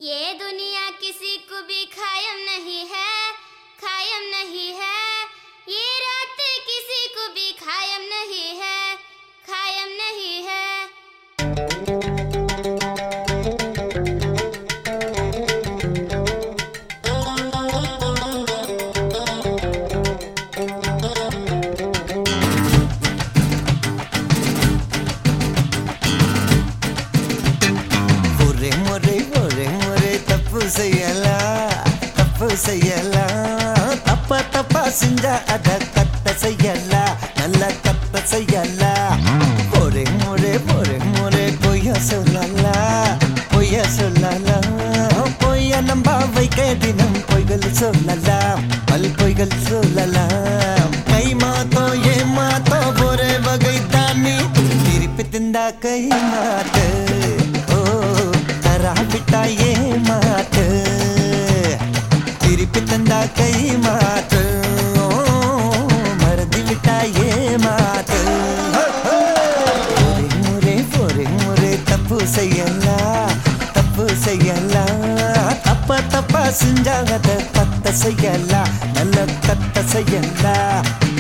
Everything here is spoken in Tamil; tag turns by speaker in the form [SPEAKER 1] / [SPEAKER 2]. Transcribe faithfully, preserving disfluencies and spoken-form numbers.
[SPEAKER 1] ये दुनिया किसी को भी कायम नहीं है, कायम नहीं है। ये रात किसी को भी कायम नहीं है, कायम नहीं है।
[SPEAKER 2] செய்யலா தப்பு செய்யலா தப்ப தப்பா செஞ்சா அத கத்த செய்யலா நல்ல கத்த செய்யலா ஒரே முறை ஒரே முறை பொய்ய சொல்லலா பொய்ய சொல்லலா பொய்ய நம்ப வைக்க தினம் பொய்கள் சொல்லலாம் பல் பொய்கள் சொல்லலாம் கை மாத்தோ ஏ மாத்தோ ஒரே வகை தானே திருப்பி திண்டா கை மாத்து ஓ தரா விட்டா ஏ மாத்து திருப்பி தந்தா கை மாத்து மறந்து விட்டா ஏ மாத்து ஒரே முறை ஒரே முறை தப்பு செய்யலா தப்பு செய்யலா தப்ப தப்பா செஞ்சாங்க கத்த செய்யலா நல்ல கத்த செய்யலா